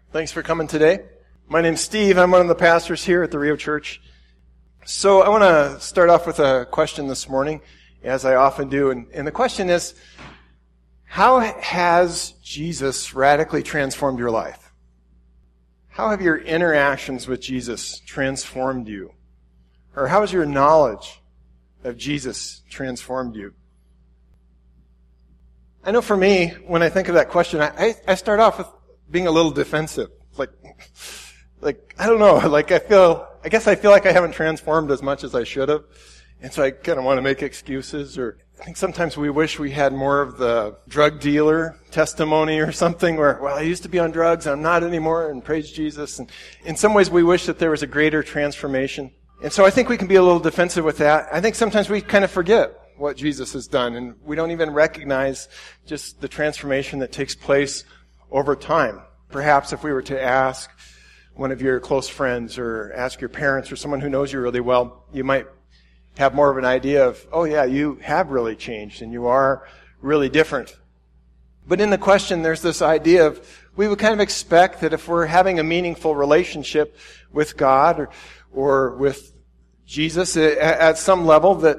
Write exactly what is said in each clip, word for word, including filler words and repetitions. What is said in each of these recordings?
Thanks for coming today. My name's Steve. I'm one of the pastors here at the Rio Church. So I want to start off with a question this morning, as I often do. And, and the question is, how has Jesus radically transformed your life? How have your interactions with Jesus transformed you? Or how has your knowledge of Jesus transformed you? I know for me, when I think of that question, I, I start off with being a little defensive. Like, like, I don't know, like I feel, I guess I feel like I haven't transformed as much as I should have. And so I kind of want to make excuses, or I think sometimes we wish we had more of the drug dealer testimony or something where, well, I used to be on drugs, I'm not anymore, and praise Jesus. And in some ways we wish that there was a greater transformation. And so I think we can be a little defensive with that. I think sometimes we kind of forget what Jesus has done, and we don't even recognize just the transformation that takes place over time. Perhaps if we were to ask one of your close friends or ask your parents or someone who knows you really well, you might have more of an idea of, oh yeah, you have really changed and you are really different. But in the question, there's this idea of, we would kind of expect that if we're having a meaningful relationship with God or, or with Jesus at, at some level, that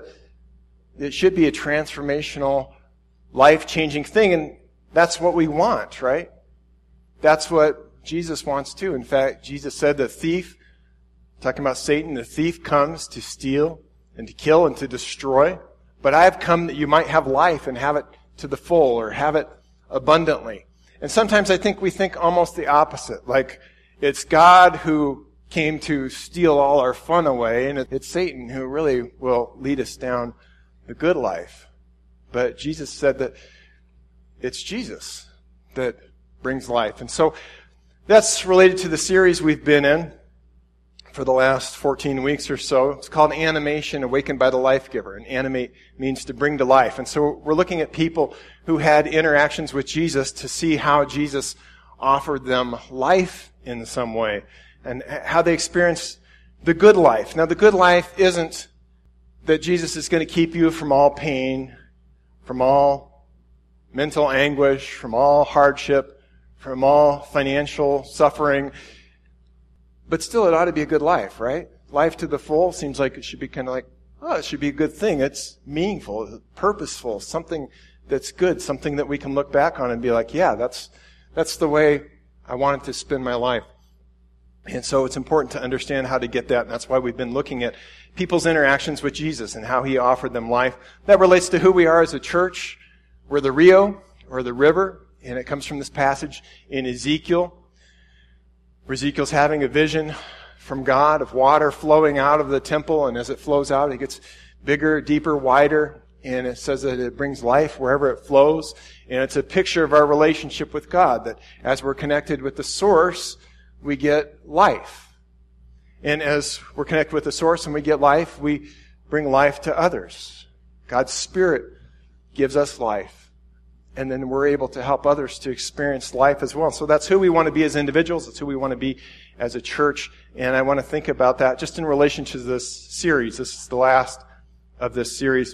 it should be a transformational, life-changing thing. And that's what we want, right? That's what Jesus wants too. In fact, Jesus said the thief, talking about Satan, the thief comes to steal and to kill and to destroy. But I have come that you might have life and have it to the full, or have it abundantly. And sometimes I think we think almost the opposite. Like it's God who came to steal all our fun away, and it's Satan who really will lead us down the good life. But Jesus said that it's Jesus that brings life. And so that's related to the series we've been in for the last fourteen weeks or so. It's called Animation, Awakened by the Life Giver. And animate means to bring to life. And so we're looking at people who had interactions with Jesus to see how Jesus offered them life in some way, and how they experienced the good life. Now, the good life isn't that Jesus is going to keep you from all pain, from all mental anguish, from all hardship, from all financial suffering. But still, it ought to be a good life, right? Life to the full seems like it should be kind of like, oh, it should be a good thing. It's meaningful, purposeful, something that's good, something that we can look back on and be like, yeah, that's that's the way I wanted to spend my life. And so it's important to understand how to get that. And that's why we've been looking at people's interactions with Jesus and how he offered them life. That relates to who we are as a church. We're the Rio, or the river. And it comes from this passage in Ezekiel, where Ezekiel's having a vision from God of water flowing out of the temple. And as it flows out, it gets bigger, deeper, wider. And it says that it brings life wherever it flows. And it's a picture of our relationship with God, that as we're connected with the source, we get life. And as we're connected with the source and we get life, we bring life to others. God's Spirit gives us life. And then we're able to help others to experience life as well. So that's who we want to be as individuals. That's who we want to be as a church. And I want to think about that just in relation to this series. This is the last of this series.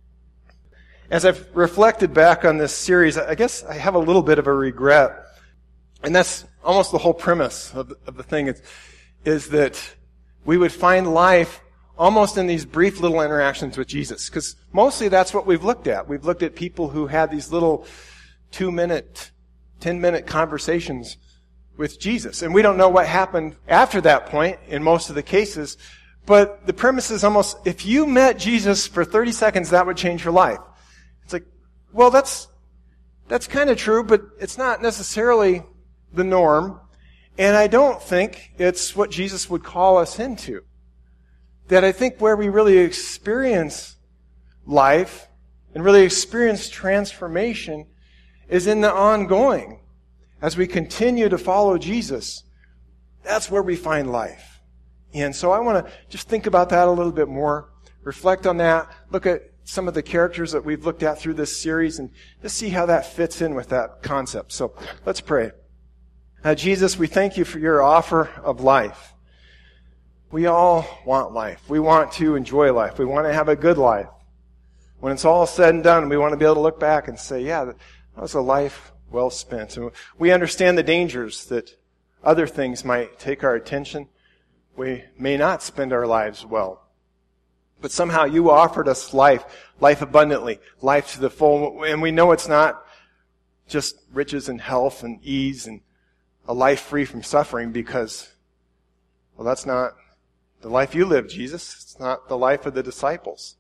As I've reflected back on this series, I guess I have a little bit of a regret. And that's almost the whole premise of the, of the thing is, is that we would find life almost in these brief little interactions with Jesus. Because mostly that's what we've looked at. We've looked at people who had these little two-minute, ten-minute conversations with Jesus. And we don't know what happened after that point in most of the cases. But the premise is almost, if you met Jesus for thirty seconds, that would change your life. It's like, well, that's that's kind of true, but it's not necessarily the norm. And I don't think it's what Jesus would call us into. That I think where we really experience life and really experience transformation is in the ongoing. As we continue to follow Jesus, that's where we find life. And so I want to just think about that a little bit more, reflect on that, look at some of the characters that we've looked at through this series, and just see how that fits in with that concept. So let's pray. Uh, Jesus, we thank you for your offer of life. We all want life. We want to enjoy life. We want to have a good life. When it's all said and done, we want to be able to look back and say, yeah, that was a life well spent. And we understand the dangers that other things might take our attention, we may not spend our lives well. But somehow you offered us life, life abundantly, life to the full, and we know it's not just riches and health and ease and a life free from suffering because, well, that's not the life you live, Jesus. It's not the life of the disciples.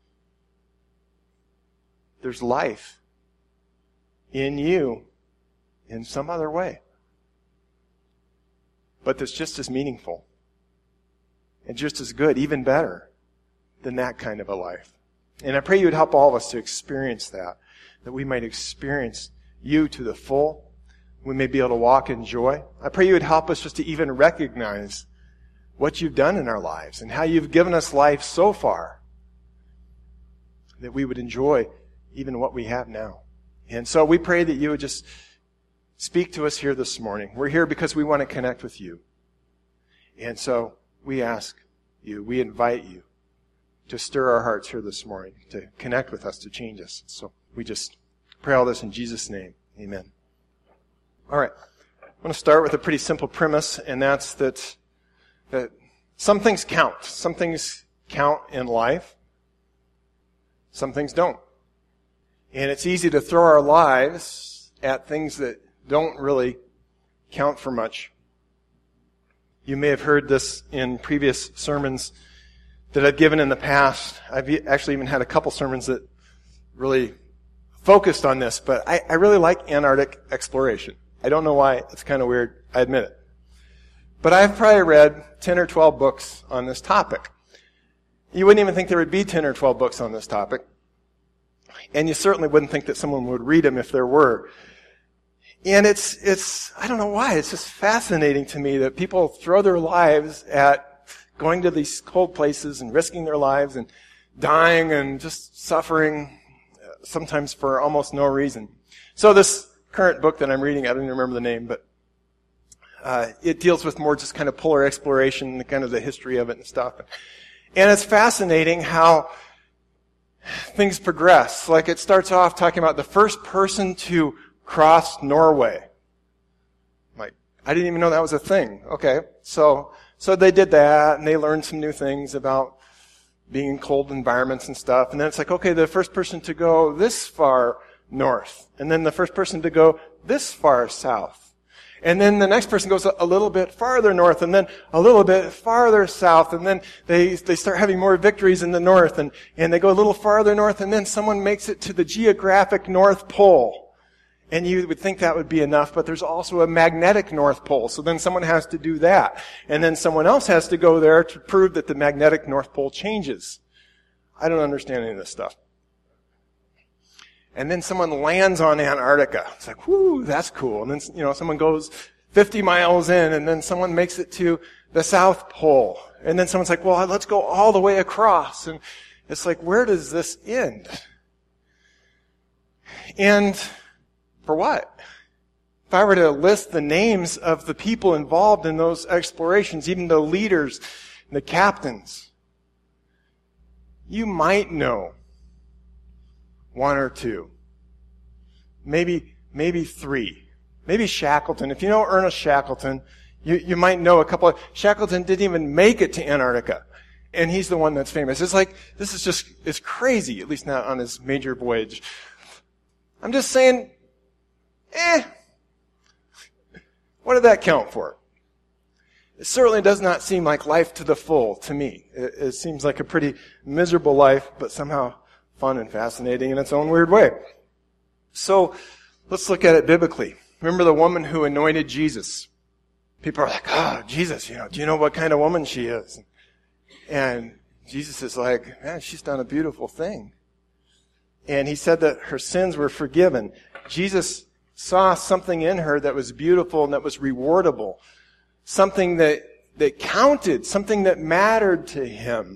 There's life in you in some other way. But that's just as meaningful and just as good, even better than that kind of a life. And I pray you would help all of us to experience that, that we might experience you to the full. We may be able to walk in joy. I pray you would help us just to even recognize what you've done in our lives and how you've given us life so far, that we would enjoy even what we have now. And so we pray that you would just speak to us here this morning. We're here because we want to connect with you. And so we ask you, we invite you to stir our hearts here this morning, to connect with us, to change us. So we just pray all this in Jesus' name. Amen. All right. I want to start with a pretty simple premise, and that's that, that some things count. Some things count in life. Some things don't. And it's easy to throw our lives at things that don't really count for much. You may have heard this in previous sermons that I've given in the past. I've actually even had a couple sermons that really focused on this, but I, I really like Antarctic exploration. I don't know why. It's kind of weird. I admit it. But I've probably read ten or twelve books on this topic. You wouldn't even think there would be ten or twelve books on this topic. And you certainly wouldn't think that someone would read them if there were. And it's, it's, I don't know why, it's just fascinating to me that people throw their lives at going to these cold places and risking their lives and dying and just suffering, sometimes for almost no reason. So this current book that I'm reading, I don't even remember the name, but uh, it deals with more just kind of polar exploration, kind of the history of it and stuff. And it's fascinating how things progress. Like it starts off talking about the first person to cross Norway. Like, I didn't even know that was a thing. Okay, so so they did that, and they learned some new things about being in cold environments and stuff. And then it's like, okay, the first person to go this far north, and then the first person to go this far south. And then the next person goes a little bit farther north, and then a little bit farther south, and then they they start having more victories in the north, and, and they go a little farther north, and then someone makes it to the geographic North Pole. And you would think that would be enough, but there's also a magnetic North Pole, so then someone has to do that. And then someone else has to go there to prove that the magnetic North Pole changes. I don't understand any of this stuff. And then someone lands on Antarctica. It's like, whoo, that's cool. And then, you know, someone goes fifty miles in, and then someone makes it to the South Pole. And then someone's like, well, let's go all the way across. And it's like, where does this end? And for what? If I were to list the names of the people involved in those explorations, even the leaders, the captains, you might know one or two. Maybe, maybe three. Maybe Shackleton. If you know Ernest Shackleton, you, you might know a couple of, Shackleton didn't even make it to Antarctica. And he's the one that's famous. It's like, this is just, it's crazy, at least not on his major voyage. I'm just saying, eh, what did that count for? It certainly does not seem like life to the full to me. It, it seems like a pretty miserable life, but somehow fun and fascinating in its own weird way. So let's look at it biblically. Remember the woman who anointed Jesus? People are like, oh, Jesus, you know, do you know what kind of woman she is? And Jesus is like, man, she's done a beautiful thing. And he said that her sins were forgiven. Jesus saw something in her that was beautiful and that was rewardable. Something that, that counted, something that mattered to him.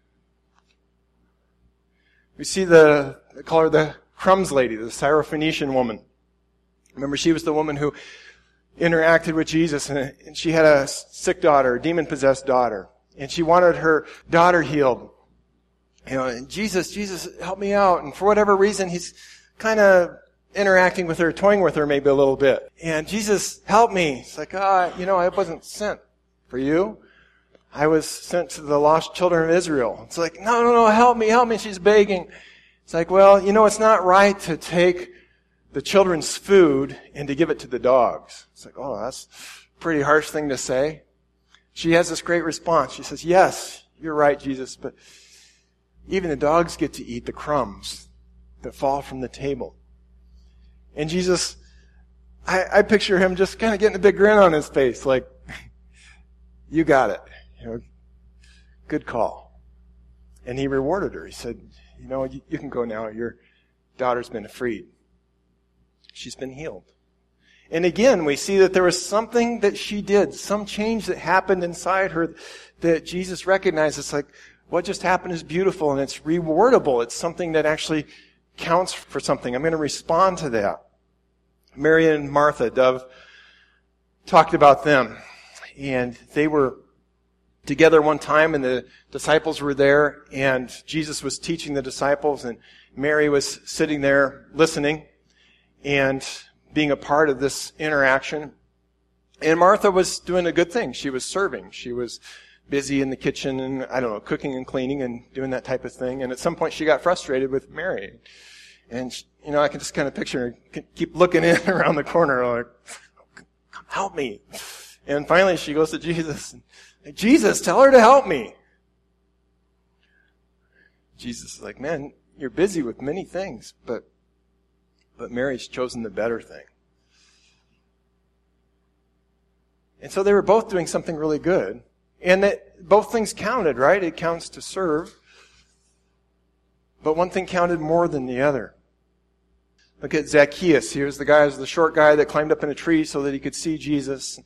We see the, they call her the crumbs lady, the Syrophoenician woman. Remember, she was the woman who interacted with Jesus, and, and she had a sick daughter, a demon-possessed daughter, and she wanted her daughter healed. You know, and Jesus, Jesus, help me out. And for whatever reason, he's kind of interacting with her, toying with her maybe a little bit. And Jesus, help me. It's like, ah, oh, you know, I wasn't sent for you. I was sent to the lost children of Israel. It's like, no, no, no, help me, help me. She's begging. It's like, well, you know, it's not right to take the children's food and to give it to the dogs. It's like, oh, that's a pretty harsh thing to say. She has this great response. She says, yes, you're right, Jesus, but even the dogs get to eat the crumbs that fall from the table. And Jesus, I, I picture him just kind of getting a big grin on his face, like, you got it. You know, good call. And he rewarded her. He said, you know, you, you can go now. Your daughter's been freed. She's been healed. And again, we see that there was something that she did, some change that happened inside her that Jesus recognized. It's like, what just happened is beautiful and it's rewardable. It's something that actually counts for something. I'm going to respond to that. Mary and Martha, Dove talked about them. And they were together one time and the disciples were there and Jesus was teaching the disciples and Mary was sitting there listening and being a part of this interaction. And Martha was doing a good thing. She was serving. She was busy in the kitchen and, I don't know, cooking and cleaning and doing that type of thing. And at some point she got frustrated with Mary. And, you know, I can just kind of picture her keep looking in around the corner like, come help me. And finally she goes to Jesus. And, Jesus, tell her to help me. Jesus is like, man, you're busy with many things, but but Mary's chosen the better thing. And so they were both doing something really good. And that both things counted, right? It counts to serve. But one thing counted more than the other. Look at Zacchaeus. Here's the guy, the short guy that climbed up in a tree so that he could see Jesus.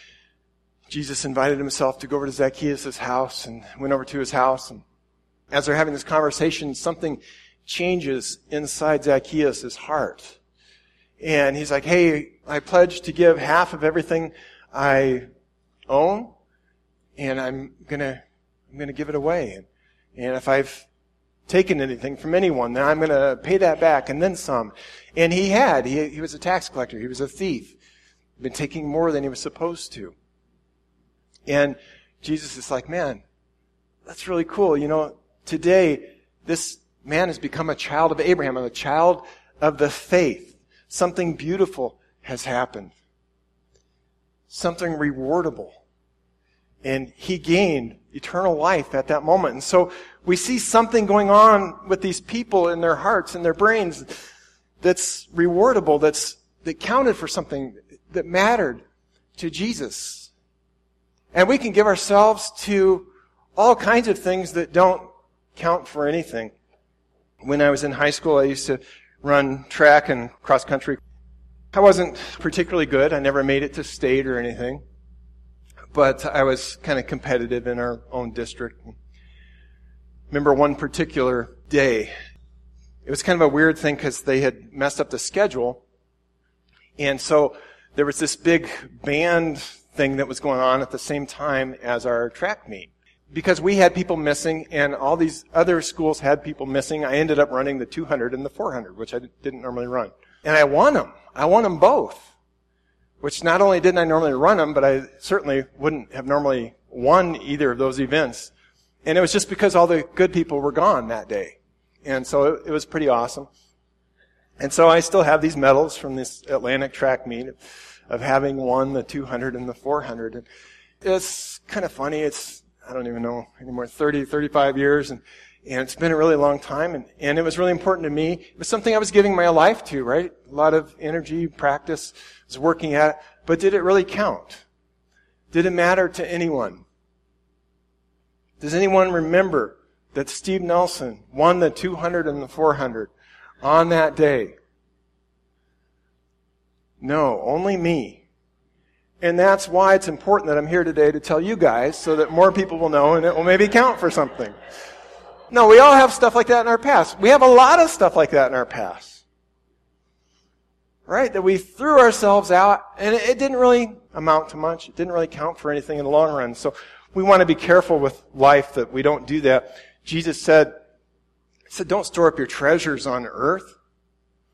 Jesus invited himself to go over to Zacchaeus' house and went over to his house. And as they're having this conversation, something changes inside Zacchaeus' heart. And he's like, hey, I pledge to give half of everything I own, and I'm gonna I'm gonna give it away. And, and if I've taken anything from anyone, then I'm gonna pay that back and then some. And he had. He he was a tax collector. He was a thief. He'd been taking more than he was supposed to. And Jesus is like, man, that's really cool. You know, today this man has become a child of Abraham, a child of the faith. Something beautiful has happened. Something rewardable. And he gained eternal life at that moment. And so we see something going on with these people in their hearts and their brains that's rewardable, that's that counted for something that mattered to Jesus. And we can give ourselves to all kinds of things that don't count for anything. When I was in high school, I used to run track and cross country. I wasn't particularly good. I never made it to state or anything. But I was kind of competitive in our own district. Remember one particular day. It was kind of a weird thing because they had messed up the schedule. And so there was this big band thing that was going on at the same time as our track meet. Because we had people missing and all these other schools had people missing, I ended up running the two hundred and the four hundred, which I didn't normally run. And I won them. I won them both. Which not only didn't I normally run them, but I certainly wouldn't have normally won either of those events. And it was just because all the good people were gone that day. And so it, it was pretty awesome. And so I still have these medals from this Atlantic track meet of having won the two hundred and the four hundred. And it's kind of funny. It's I don't even know anymore, thirty, thirty-five years, and, and it's been a really long time, and, and it was really important to me. It was something I was giving my life to, right? A lot of energy, practice, I was working at it, but did it really count? Did it matter to anyone? Does anyone remember that Steve Nelson won the two hundred and the four hundred on that day? No, only me. And that's why it's important that I'm here today to tell you guys so that more people will know and it will maybe count for something. No, we all have stuff like that in our past. We have a lot of stuff like that in our past. Right? That we threw ourselves out and it didn't really amount to much. It didn't really count for anything in the long run. So we want to be careful with life that we don't do that. Jesus said, he said, don't store up your treasures on earth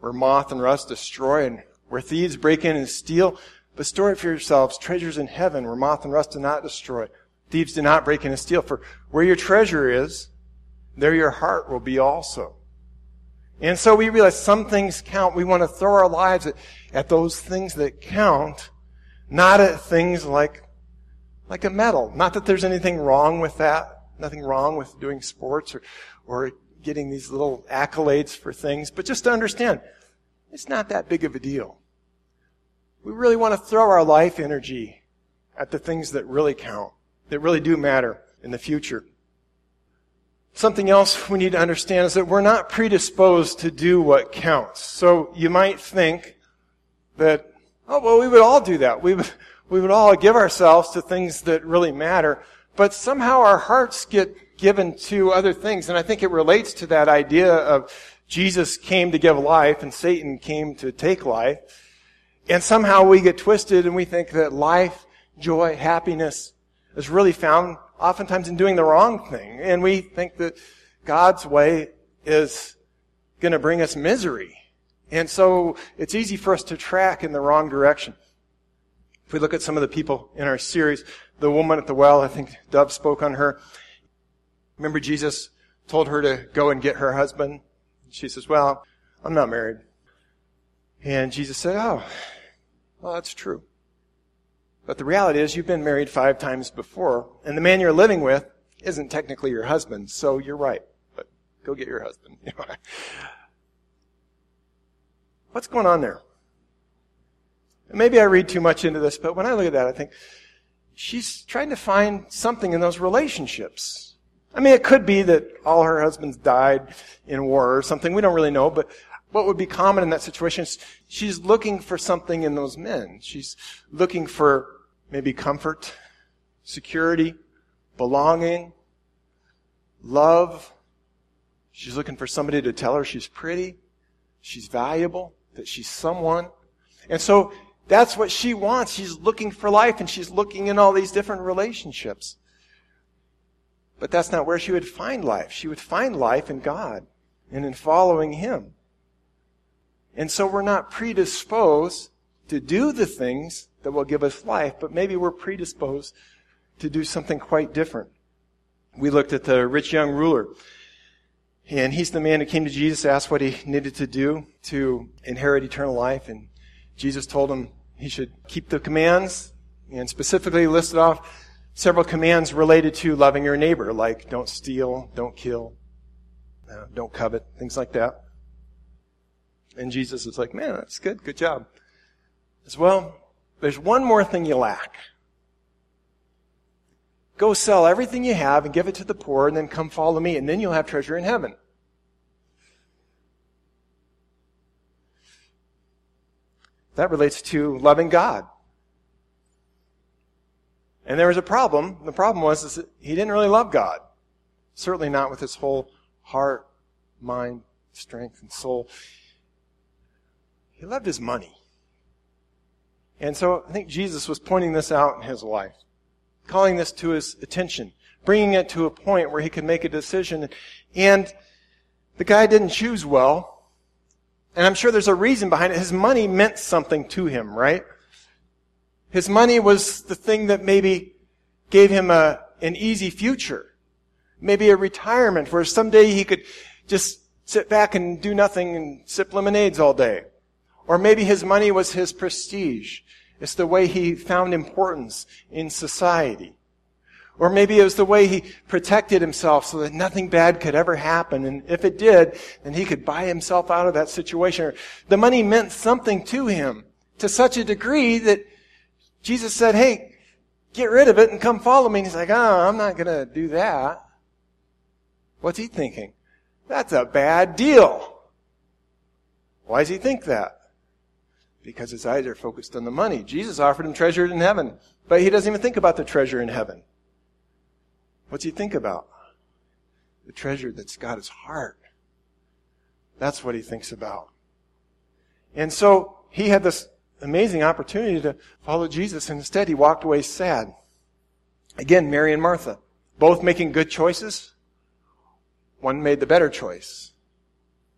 where moth and rust destroy and where thieves break in and steal. But store it for yourselves treasures in heaven where moth and rust do not destroy. Thieves do not break in and steal. For where your treasure is, there your heart will be also. And so we realize some things count. We want to throw our lives at, at those things that count, not at things like, like a medal. Not that there's anything wrong with that. Nothing wrong with doing sports or, or getting these little accolades for things. But just to understand, it's not that big of a deal. We really want to throw our life energy at the things that really count, that really do matter in the future. Something else we need to understand is that we're not predisposed to do what counts. So you might think that, oh, well, we would all do that. We would, we would all give ourselves to things that really matter. But somehow our hearts get given to other things. And I think it relates to that idea of Jesus came to give life and Satan came to take life. And somehow we get twisted and we think that life, joy, happiness is really found oftentimes in doing the wrong thing. And we think that God's way is going to bring us misery. And so it's easy for us to track in the wrong direction. If we look at some of the people in our series, the woman at the well, I think Dove spoke on her. Remember Jesus told her to go and get her husband? She says, well, I'm not married. And Jesus said, oh, well, that's true. But the reality is you've been married five times before, and the man you're living with isn't technically your husband, so you're right. But go get your husband. What's going on there? Maybe I read too much into this, but when I look at that, I think she's trying to find something in those relationships. I mean, it could be that all her husbands died in war or something. We don't really know, but what would be common in that situation is she's looking for something in those men. She's looking for maybe comfort, security, belonging, love. She's looking for somebody to tell her she's pretty, she's valuable, that she's someone. And so that's what she wants. She's looking for life, and she's looking in all these different relationships. But that's not where she would find life. She would find life in God and in following Him. And so we're not predisposed to do the things that will give us life, but maybe we're predisposed to do something quite different. We looked at the rich young ruler, and he's the man who came to Jesus, asked what he needed to do to inherit eternal life, and Jesus told him he should keep the commands, and specifically listed off several commands related to loving your neighbor, like don't steal, don't kill, uh, don't covet, things like that. And Jesus is like, man, that's good, good job. As well, there's one more thing you lack. Go sell everything you have and give it to the poor, and then come follow me, and then you'll have treasure in heaven. That relates to loving God. And there was a problem. The problem was is that he didn't really love God. Certainly not with his whole heart, mind, strength, and soul. He loved his money. And so I think Jesus was pointing this out in his life, calling this to his attention, bringing it to a point where he could make a decision. And the guy didn't choose well. And I'm sure there's a reason behind it. His money meant something to him, right? His money was the thing that maybe gave him a, an easy future. Maybe a retirement where someday he could just sit back and do nothing and sip lemonades all day. Or maybe his money was his prestige. It's the way he found importance in society. Or maybe it was the way he protected himself so that nothing bad could ever happen. And if it did, then he could buy himself out of that situation. The money meant something to him to such a degree that Jesus said, hey, get rid of it and come follow me. And he's like, oh, I'm not going to do that. What's he thinking? That's a bad deal. Why does he think that? Because his eyes are focused on the money. Jesus offered him treasure in heaven, but he doesn't even think about the treasure in heaven. What's he think about? The treasure that's got his heart. That's what he thinks about. And so he had this amazing opportunity to follow Jesus, and instead he walked away sad. Again, Mary and Martha, both making good choices. One made the better choice.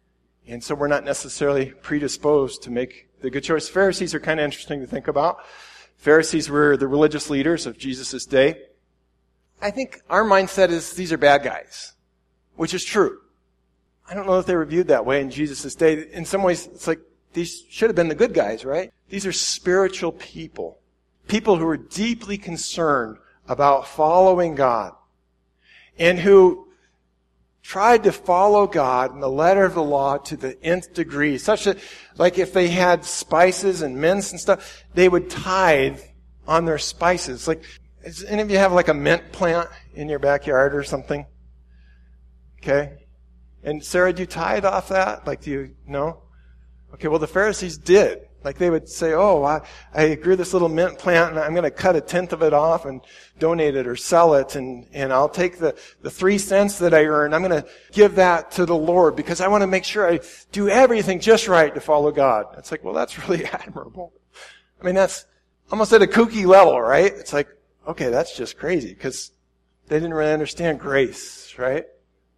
And so we're not necessarily predisposed to make the good choice. Pharisees are kind of interesting to think about. Pharisees were the religious leaders of Jesus' day. I think our mindset is these are bad guys, which is true. I don't know if they were viewed that way in Jesus' day. In some ways, it's like these should have been the good guys, right? These are spiritual people. People who are deeply concerned about following God and who tried to follow God in the letter of the law to the nth degree, such that, like if they had spices and mints and stuff, they would tithe on their spices. Like, does any of you have like a mint plant in your backyard or something? Okay. And Sarah, do you tithe off that? Like, do you, no? Okay, well the Pharisees did. Like they would say, oh, I, I grew this little mint plant and I'm going to cut a tenth of it off and donate it or sell it, and, and I'll take the, the three cents that I earn, I'm going to give that to the Lord because I want to make sure I do everything just right to follow God. It's like, well, that's really admirable. I mean, that's almost at a kooky level, right? It's like, okay, that's just crazy because they didn't really understand grace, right?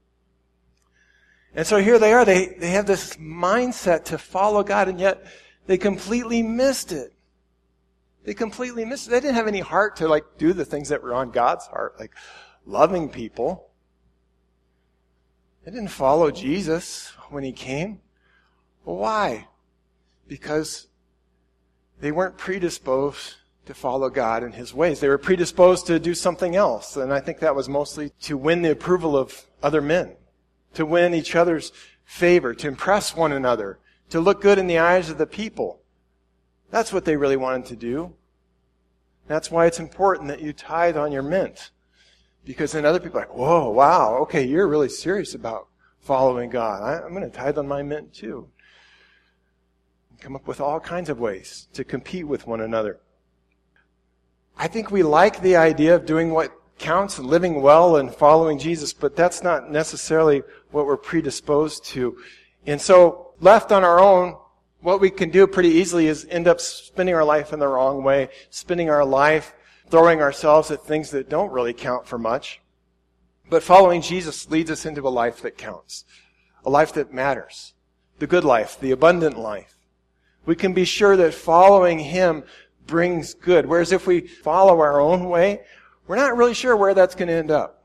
And so here they are, they, they have this mindset to follow God, and yet they completely missed it. They completely missed it. They didn't have any heart to like do the things that were on God's heart, like loving people. They didn't follow Jesus when he came. Well, why? Because they weren't predisposed to follow God in his ways. They were predisposed to do something else. And I think that was mostly to win the approval of other men, to win each other's favor, to impress one another, to look good in the eyes of the people. That's what they really wanted to do. That's why it's important that you tithe on your mint. Because then other people are like, whoa, wow, okay, you're really serious about following God. I, I'm going to tithe on my mint too. Come up with all kinds of ways to compete with one another. I think we like the idea of doing what counts and living well and following Jesus, but that's not necessarily what we're predisposed to. And so, left on our own, what we can do pretty easily is end up spending our life in the wrong way, spending our life throwing ourselves at things that don't really count for much. But following Jesus leads us into a life that counts, a life that matters, the good life, the abundant life. We can be sure that following him brings good. Whereas if we follow our own way, we're not really sure where that's going to end up.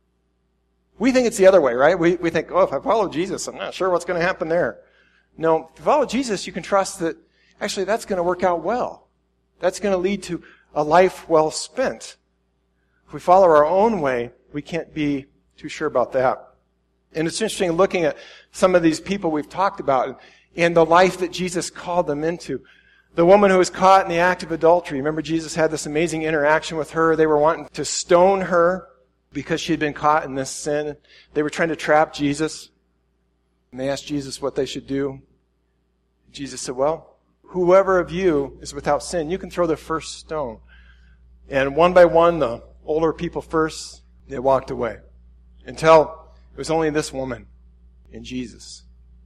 We think it's the other way, right? We we think, oh, if I follow Jesus, I'm not sure what's going to happen there. No, if you follow Jesus, you can trust that actually that's going to work out well. That's going to lead to a life well spent. If we follow our own way, we can't be too sure about that. And it's interesting looking at some of these people we've talked about and the life that Jesus called them into. The woman who was caught in the act of adultery. Remember, Jesus had this amazing interaction with her. They were wanting to stone her because she had been caught in this sin. They were trying to trap Jesus. And they asked Jesus what they should do. Jesus said, well, whoever of you is without sin, you can throw the first stone. And one by one, the older people first, they walked away. Until it was only this woman and Jesus.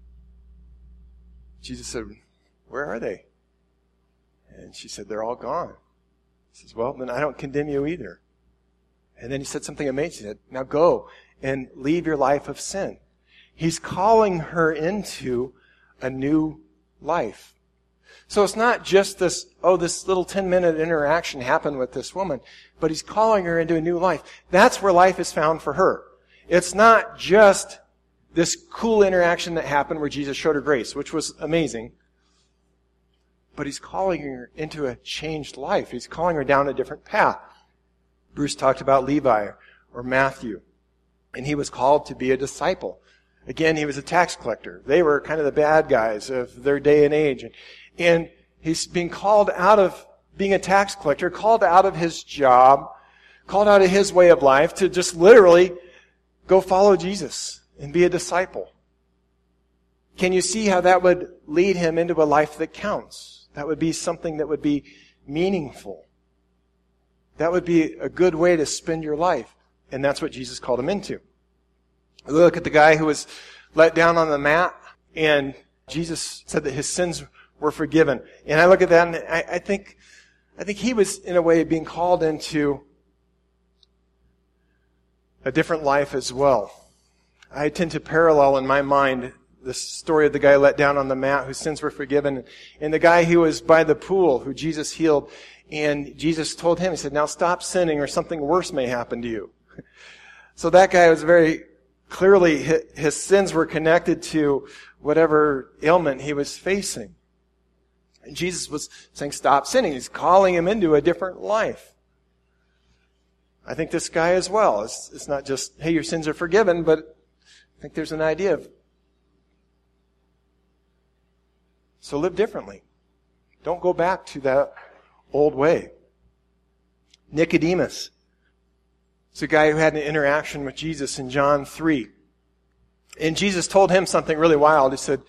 Jesus said, where are they? And she said, they're all gone. He says, well, then I don't condemn you either. And then he said something amazing. He said, now go and leave your life of sin. He's calling her into a new life. So it's not just this, oh, this little ten-minute interaction happened with this woman, but he's calling her into a new life. That's where life is found for her. It's not just this cool interaction that happened where Jesus showed her grace, which was amazing. But he's calling her into a changed life. He's calling her down a different path. Bruce talked about Levi or Matthew, and he was called to be a disciple. Again, he was a tax collector. They were kind of the bad guys of their day and age. And he's being called out of being a tax collector, called out of his job, called out of his way of life to just literally go follow Jesus and be a disciple. Can you see how that would lead him into a life that counts? That would be something that would be meaningful. That would be a good way to spend your life. And that's what Jesus called him into. Look at the guy who was let down on the mat, and Jesus said that his sins were forgiven. And I look at that, and I, I think, I think he was in a way being called into a different life as well. I tend to parallel in my mind the story of the guy let down on the mat whose sins were forgiven, and the guy who was by the pool who Jesus healed. And Jesus told him, he said, now stop sinning or something worse may happen to you. So that guy was very clearly, his sins were connected to whatever ailment he was facing. And Jesus was saying, stop sinning. He's calling him into a different life. I think this guy as well. It's, it's not just, hey, your sins are forgiven, but I think there's an idea of, so live differently. Don't go back to that old way. Nicodemus. It's a guy who had an interaction with Jesus in John three. And Jesus told him something really wild. He said,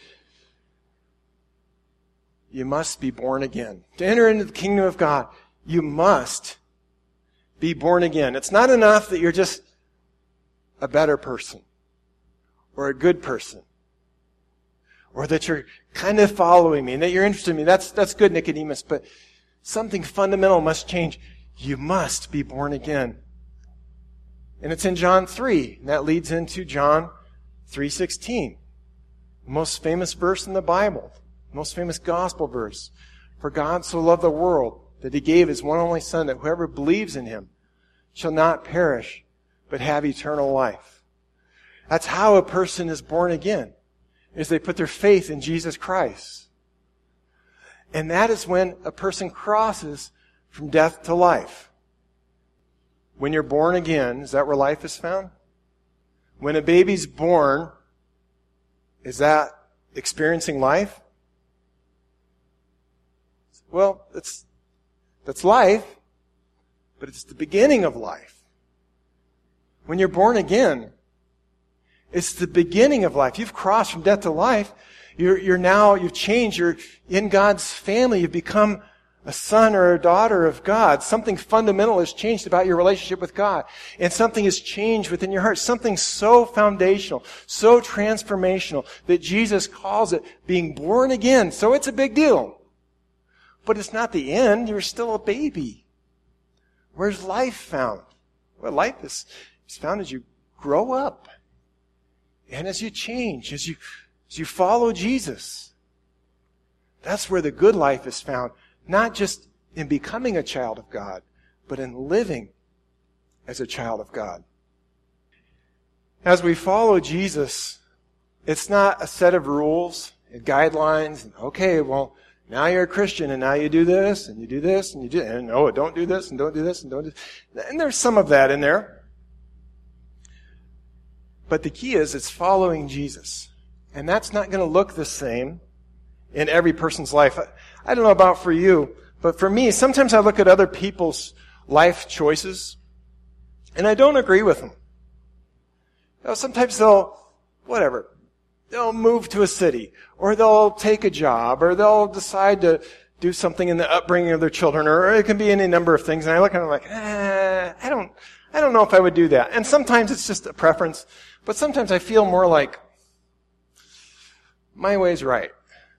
you must be born again. To enter into the kingdom of God, you must be born again. It's not enough that you're just a better person or a good person or that you're kind of following me and that you're interested in me. That's, that's good, Nicodemus, but something fundamental must change. You must be born again. And it's in John three, and that leads into John three sixteen, the most famous verse in the Bible, the most famous gospel verse. For God so loved the world that he gave his one only Son, that whoever believes in him shall not perish, but have eternal life. That's how a person is born again, is they put their faith in Jesus Christ. And that is when a person crosses from death to life. When you're born again, is that where life is found? When a baby's born, is that experiencing life? Well, that's, that's life, but it's the beginning of life. When you're born again, it's the beginning of life. You've crossed from death to life. You're, you're now, you've changed. You're in God's family. You've become a son or a daughter of God. Something fundamental has changed about your relationship with God. And something has changed within your heart. Something so foundational, so transformational, that Jesus calls it being born again. So it's a big deal. But it's not the end. You're still a baby. Where's life found? Well, life is, is found as you grow up. And as you change, as you, as you follow Jesus. That's where the good life is found. Not just in becoming a child of God, but in living as a child of God. As we follow Jesus, it's not a set of rules and guidelines. And, okay, well, now you're a Christian, and now you do this, and you do this, and you do, and oh, don't do this, and don't do this, and don't do this. And there's some of that in there. But the key is it's following Jesus. And that's not going to look the same in every person's life. I don't know about for you, but for me, sometimes I look at other people's life choices, and I don't agree with them. You know, sometimes they'll, whatever, they'll move to a city, or they'll take a job, or they'll decide to do something in the upbringing of their children, or it can be any number of things, and I look at them like, eh, I don't, I don't know if I would do that. And sometimes it's just a preference, but sometimes I feel more like, my way's right.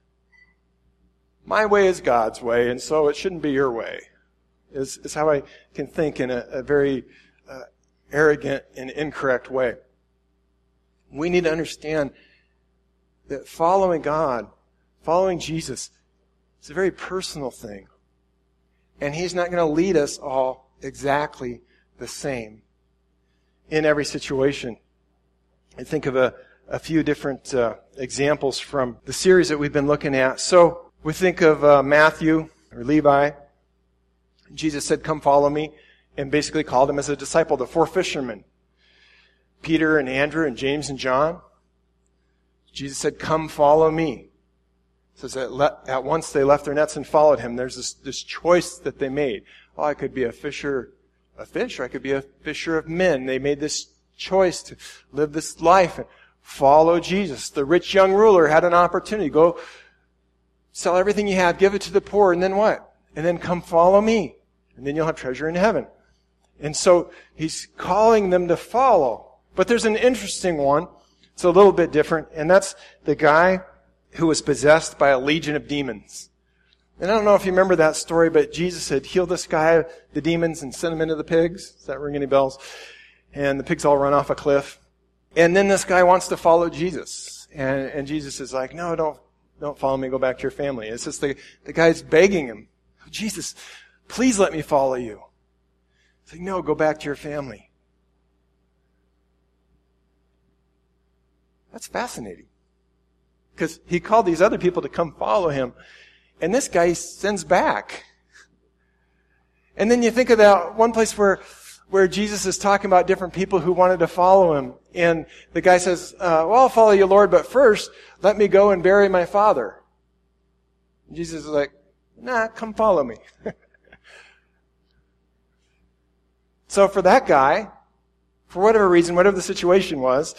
My way is God's way, and so it shouldn't be your way, is, is how I can think in a, a very uh, arrogant and incorrect way. We need to understand that following God, following Jesus, is a very personal thing. And He's not going to lead us all exactly the same in every situation. I think of a, a few different uh, examples from the series that we've been looking at. So, we think of uh, Matthew or Levi. Jesus said, come follow me, and basically called him as a disciple. The four fishermen, Peter and Andrew and James and John. Jesus said, come follow me. It says that le- at once they left their nets and followed him. There's this, this choice that they made. Oh, I could be a fisher of fish, or I could be a fisher of men. They made this choice to live this life and follow Jesus. The rich young ruler had an opportunity. Go sell everything you have, give it to the poor, and then what? And then come follow me. And then you'll have treasure in heaven. And so he's calling them to follow. But there's an interesting one. It's a little bit different. And that's the guy who was possessed by a legion of demons. And I don't know if you remember that story, but Jesus had healed this guy, the demons, and sent him into the pigs. Does that ring any bells? And the pigs all run off a cliff. And then this guy wants to follow Jesus. And, and Jesus is like, no, don't, don't follow me, go back to your family. It's just the, the guy's begging him, Jesus, please let me follow you. He's like, no, go back to your family. That's fascinating. Because he called these other people to come follow him, and this guy sends back. And then you think of that one place where where Jesus is talking about different people who wanted to follow him. And the guy says, uh, well, I'll follow you, Lord, but first, let me go and bury my father. And Jesus is like, nah, come follow me. So for that guy, for whatever reason, whatever the situation was,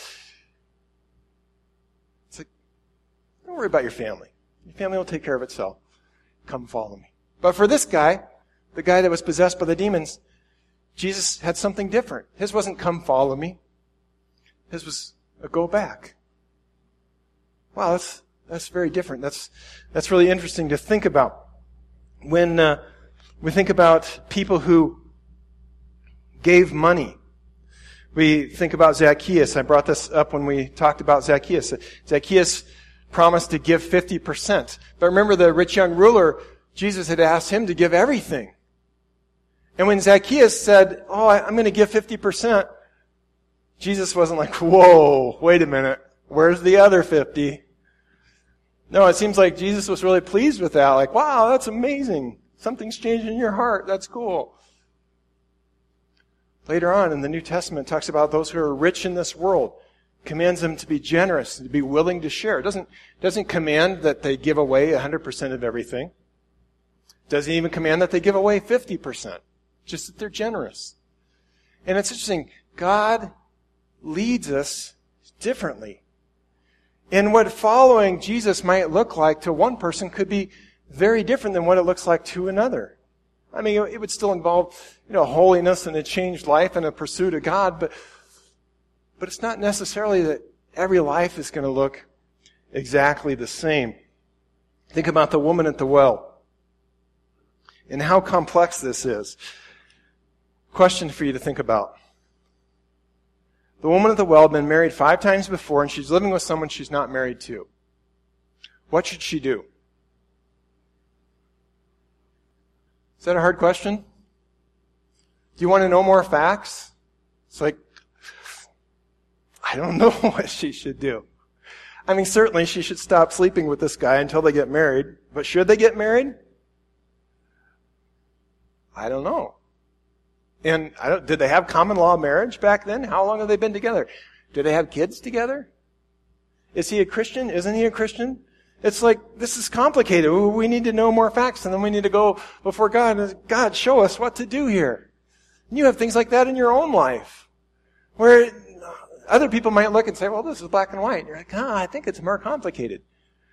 it's like, don't worry about your family. Your family will take care of itself. Come follow me. But for this guy, the guy that was possessed by the demons, Jesus had something different. His wasn't come follow me. His was a go back. Wow, that's that's very different. That's that's really interesting to think about. When uh, we think about people who gave money, we think about Zacchaeus. I brought this up when we talked about Zacchaeus. Zacchaeus promised to give fifty percent. But remember, the rich young ruler, Jesus had asked him to give everything. And when Zacchaeus said, oh, I'm going to give fifty percent, Jesus wasn't like, whoa, wait a minute, where's the other fifty? No, it seems like Jesus was really pleased with that. Like, wow, that's amazing. Something's changed in your heart. That's cool. Later on in the New Testament, it talks about those who are rich in this world. Commands them to be generous, to be willing to share. It doesn't, doesn't command that they give away one hundred percent of everything. It doesn't even command that they give away fifty percent. Just that they're generous. And it's interesting. God leads us differently. And what following Jesus might look like to one person could be very different than what it looks like to another. I mean, it would still involve, you know, holiness and a changed life and a pursuit of God, but, but it's not necessarily that every life is going to look exactly the same. Think about the woman at the well and how complex this is. Question for you to think about. The woman at the well had been married five times before, and she's living with someone she's not married to. What should she do? Is that a hard question? Do you want to know more facts? It's like, I don't know what she should do. I mean, certainly she should stop sleeping with this guy until they get married. But should they get married? I don't know. And I don't, did they have common law marriage back then? How long have they been together? Do they have kids together? Is he a Christian? Isn't he a Christian? It's like, this is complicated. We need to know more facts, and then we need to go before God and, God, show us what to do here. And you have things like that in your own life, where other people might look and say, well, this is black and white. And you're like, ah, I think it's more complicated.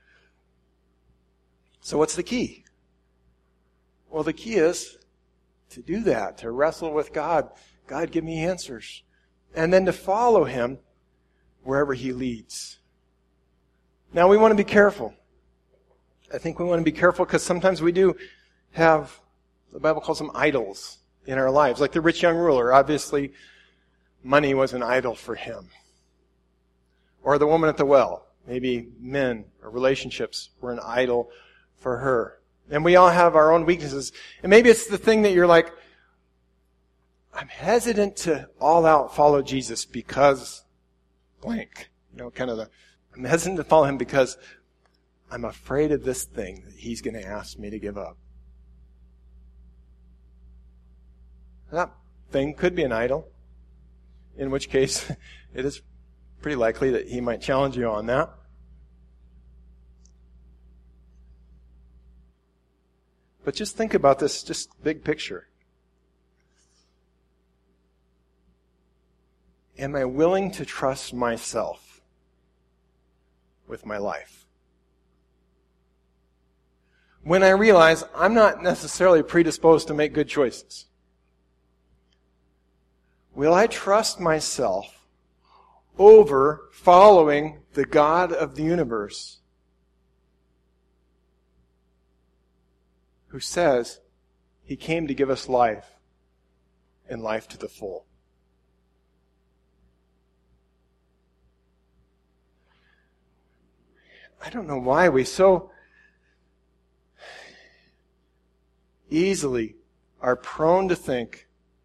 So what's the key? Well, the key is to do that, to wrestle with God. God, give me answers. And then to follow Him wherever He leads. Now, we want to be careful. I think we want to be careful because sometimes we do have, the Bible calls them idols in our lives. Like the rich young ruler, obviously, money was an idol for him. Or the woman at the well. Maybe men or relationships were an idol for her. And we all have our own weaknesses. And maybe it's the thing that you're like, I'm hesitant to all out follow Jesus because blank. You know, kind of the, I'm hesitant to follow Him because I'm afraid of this thing that He's going to ask me to give up. That thing could be an idol. In which case, it is pretty likely that He might challenge you on that. But just think about this, just big picture. Am I willing to trust myself with my life? When I realize I'm not necessarily predisposed to make good choices, will I trust myself over following the God of the universe who says He came to give us life and life to the full? I don't know why we so easily are prone to think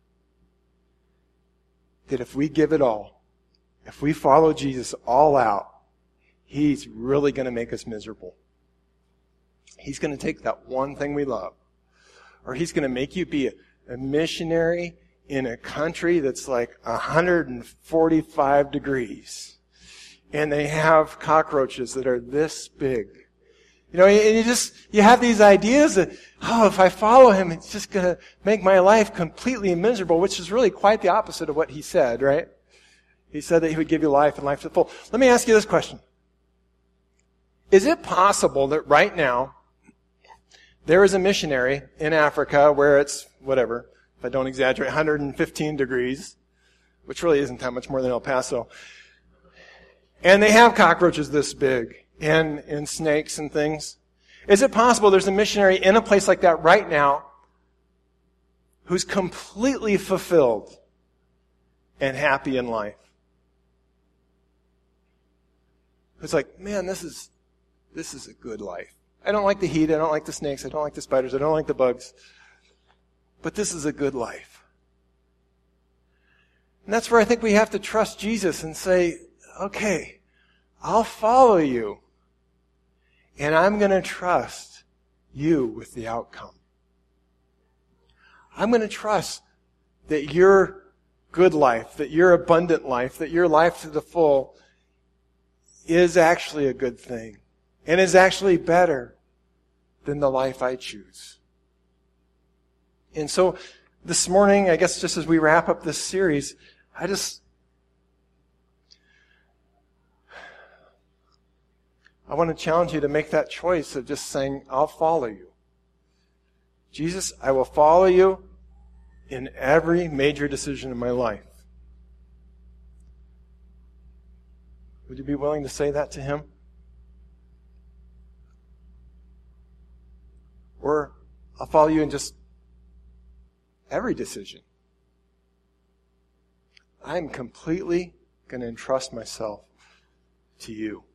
that if we give it all, if we follow Jesus all out, He's really going to make us miserable. He's going to take that one thing we love, or He's going to make you be a, a missionary in a country that's like one hundred forty-five degrees, and they have cockroaches that are this big. You know, and you just, you have these ideas that, oh, if I follow Him, it's just going to make my life completely miserable, which is really quite the opposite of what He said, right? He said that He would give you life and life to the full. Let me ask you this question. Is it possible that right now, there is a missionary in Africa where it's, whatever, if I don't exaggerate, one hundred fifteen degrees, which really isn't that much more than El Paso, and they have cockroaches this big, and, and snakes and things? Is it possible there's a missionary in a place like that right now who's completely fulfilled and happy in life? Who's like, man, this is, this is a good life. I don't like the heat, I don't like the snakes, I don't like the spiders, I don't like the bugs, but this is a good life. And that's where I think we have to trust Jesus and say, okay, I'll follow you, and I'm going to trust you with the outcome. I'm going to trust that your good life, that your abundant life, that your life to the full is actually a good thing, and is actually better than the life I choose. And so this morning, I guess just as we wrap up this series, I just, I want to challenge you to make that choice of just saying, I'll follow you. Jesus, I will follow you in every major decision in my life. Would you be willing to say that to Him? Or I'll follow you in just every decision. I'm completely going to entrust myself to you.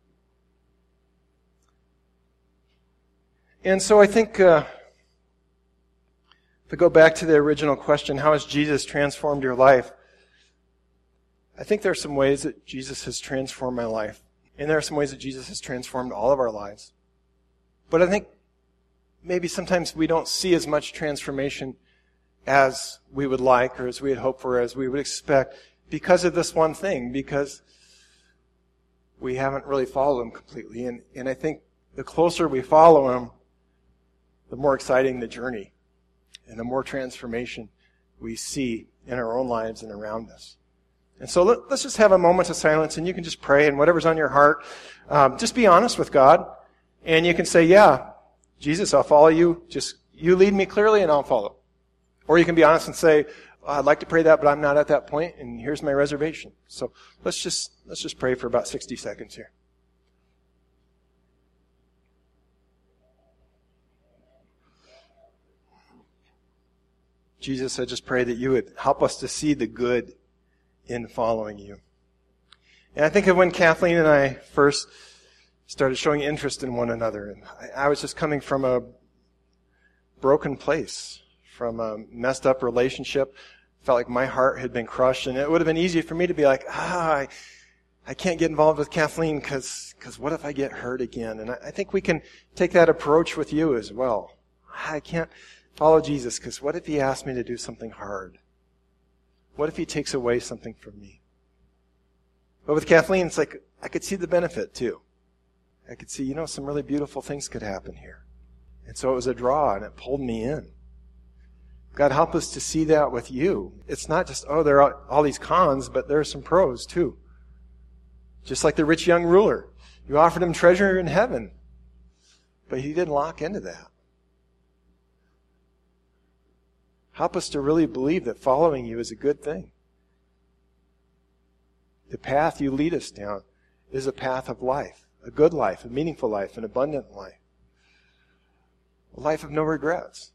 And so I think, uh, if we go back to the original question, how has Jesus transformed your life? I think there are some ways that Jesus has transformed my life. And there are some ways that Jesus has transformed all of our lives. But I think maybe sometimes we don't see as much transformation as we would like, or as we had hoped for, as we would expect, because of this one thing, because we haven't really followed Him completely. And, and I think the closer we follow Him, the more exciting the journey, and the more transformation we see in our own lives and around us. And so let, let's just have a moment of silence, and you can just pray, and whatever's on your heart, um, just be honest with God, and you can say, yeah, Jesus, I'll follow you. Just, you lead me clearly, and I'll follow. Or you can be honest and say, well, I'd like to pray that, but I'm not at that point, and here's my reservation. So let's just, let's just pray for about sixty seconds here. Jesus, I just pray that you would help us to see the good in following you. And I think of when Kathleen and I first started showing interest in one another. And I, I was just coming from a broken place, from a messed up relationship. Felt like my heart had been crushed, and it would have been easy for me to be like, ah, I, I can't get involved with Kathleen because because what if I get hurt again? And I, I think we can take that approach with you as well. I can't follow Jesus because what if He asks me to do something hard? What if He takes away something from me? But with Kathleen, it's like I could see the benefit too. I could see, you know, some really beautiful things could happen here. And so it was a draw, and it pulled me in. God, help us to see that with you. It's not just, oh, there are all these cons, but there are some pros too. Just like the rich young ruler. You offered him treasure in heaven, but he didn't lock into that. Help us to really believe that following you is a good thing. The path you lead us down is a path of life, a good life, a meaningful life, an abundant life, a life of no regrets.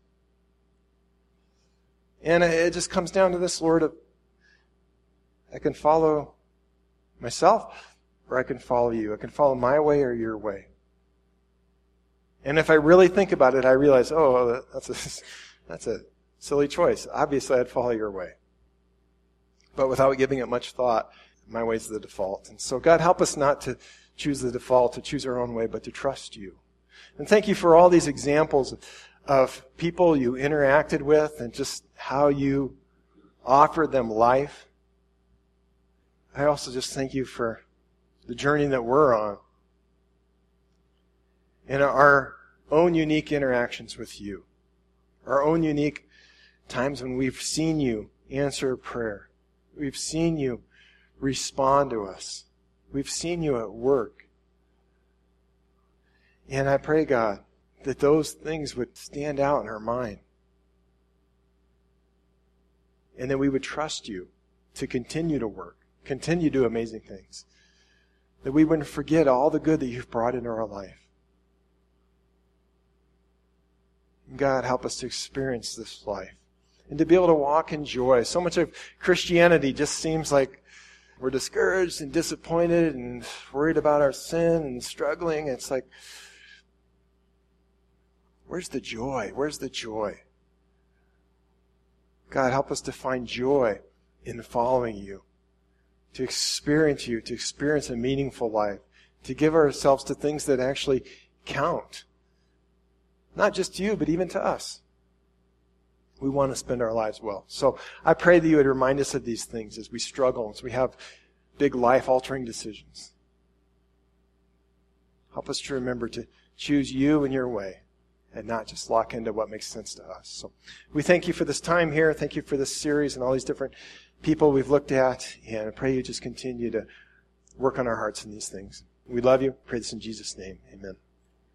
And it just comes down to this, Lord, of I can follow myself. or I can follow you. I can follow my way or your way. And if I really think about it, I realize, oh, that's a, that's a silly choice. Obviously, I'd follow your way. But without giving it much thought, my way's the default. And so, God, help us not to choose the default, to choose our own way, but to trust you. And thank you for all these examples of people you interacted with and just how you offered them life. I also just thank you for the journey that we're on and our own unique interactions with you, our own unique times when we've seen you answer a prayer. We've seen you respond to us. We've seen you at work. And I pray, God, that those things would stand out in our mind. And that we would trust you to continue to work, continue to do amazing things. That we wouldn't forget all the good that you've brought into our life. God, help us to experience this life and to be able to walk in joy. So much of Christianity just seems like we're discouraged and disappointed and worried about our sin and struggling. It's like, where's the joy? Where's the joy? God, help us to find joy in following you, to experience you, to experience a meaningful life, to give ourselves to things that actually count. Not just to you, but even to us. We want to spend our lives well. So I pray that you would remind us of these things as we struggle, as we have big life-altering decisions. Help us to remember to choose you and your way and not just lock into what makes sense to us. So we thank you for this time here. Thank you for this series and all these different people we've looked at. And I pray you just continue to work on our hearts in these things. We love you. Pray this in Jesus' name. Amen.